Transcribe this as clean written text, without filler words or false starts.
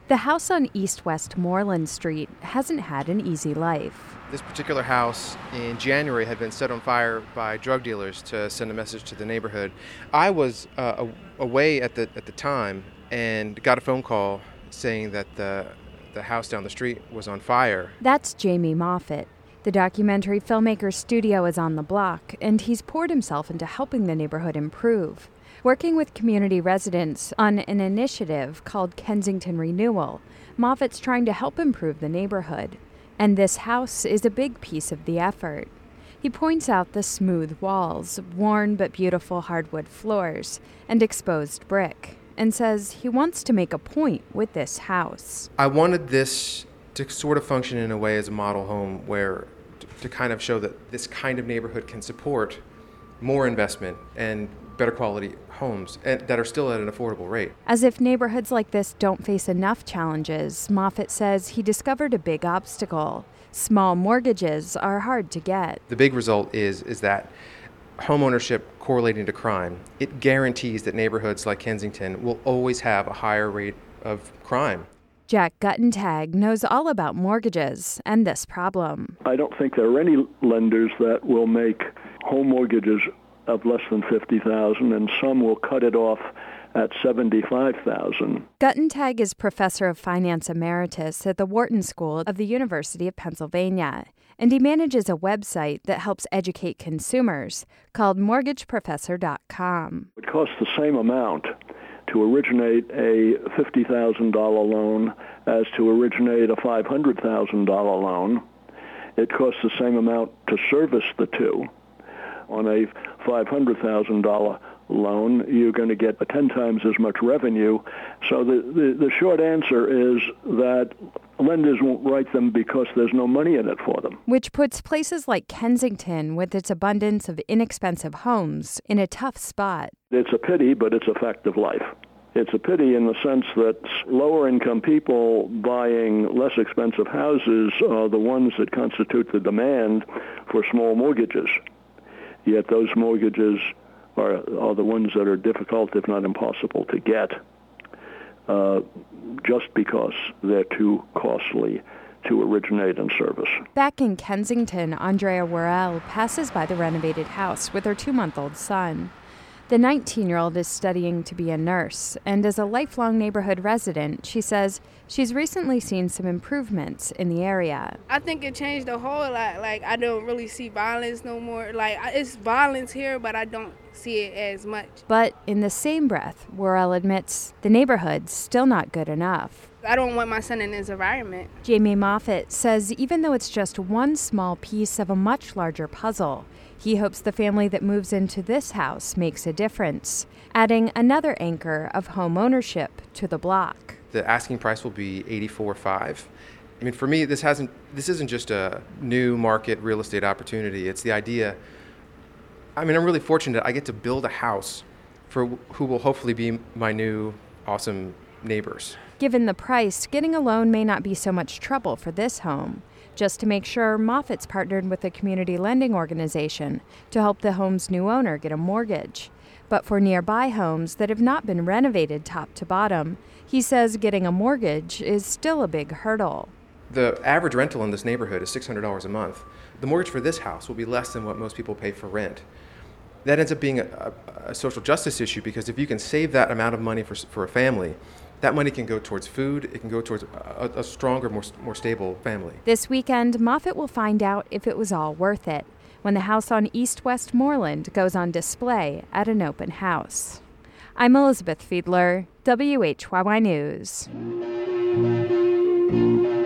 The house on East Westmoreland Street hasn't had an easy life. This particular house in January had been set on fire by drug dealers to send a message to the neighborhood. I was away at the time and got a phone call saying that the house down the street was on fire. That's Jamie Moffett. The documentary filmmaker's studio is on the block, and he's poured himself into helping the neighborhood improve. Working with community residents on an initiative called Kensington Renewal, Moffett's trying to help improve the neighborhood. And this house is a big piece of the effort. He points out the smooth walls, worn but beautiful hardwood floors, and exposed brick, and says he wants to make a point with this house. I wanted this to sort of function in a way as a model home where to kind of show that this kind of neighborhood can support more investment and better quality homes and that are still at an affordable rate. As if neighborhoods like this don't face enough challenges, Moffett says he discovered a big obstacle. Small mortgages are hard to get. The big result is that homeownership correlating to crime. It guarantees that neighborhoods like Kensington will always have a higher rate of crime. Jack Guttentag knows all about mortgages and this problem. I don't think there are any lenders that will make home mortgages of less than $50,000, and some will cut it off at $75,000. Guttentag is professor of finance emeritus at the Wharton School of the University of Pennsylvania, and he manages a website that helps educate consumers called mortgageprofessor.com. It costs the same amount to originate a $50,000 loan as to originate a $500,000 loan. It costs the same amount to service the two. On a $500,000 loan, you're going to get 10 times as much revenue. So the short answer is that lenders won't write them because there's no money in it for them. Which puts places like Kensington, with its abundance of inexpensive homes, in a tough spot. It's a pity, but it's a fact of life. It's a pity in the sense that lower-income people buying less expensive houses are the ones that constitute the demand for small mortgages. Yet those mortgages are the ones that are difficult, if not impossible, to get, just because they're too costly to originate and service. Back in Kensington, Andrea Worrell passes by the renovated house with her 2-month-old son. The 19-year-old is studying to be a nurse, and as a lifelong neighborhood resident, she says she's recently seen some improvements in the area. I think it changed a whole lot. Like, I don't really see violence no more. Like, it's violence here, but I don't see it as much. But in the same breath, Worrell admits the neighborhood's still not good enough. I don't want my son in this environment. Jamie Moffett says even though it's just one small piece of a much larger puzzle, he hopes the family that moves into this house makes a difference, adding another anchor of home ownership to the block. The asking price will be $84,500. I mean, for me, this isn't just a new market real estate opportunity. It's the idea. I mean, I'm really fortunate I get to build a house for who will hopefully be my new awesome neighbors. Given the price, getting a loan may not be so much trouble for this home. Just to make sure, Moffett's partnered with a community lending organization to help the home's new owner get a mortgage. But for nearby homes that have not been renovated top to bottom, he says getting a mortgage is still a big hurdle. The average rental in this neighborhood is $600 a month. The mortgage for this house will be less than what most people pay for rent. That ends up being a social justice issue because if you can save that amount of money for a family, that money can go towards food, it can go towards a stronger, more stable family. This weekend, Moffett will find out if it was all worth it when the house on East Westmoreland goes on display at an open house. I'm Elizabeth Fiedler, WHYY News.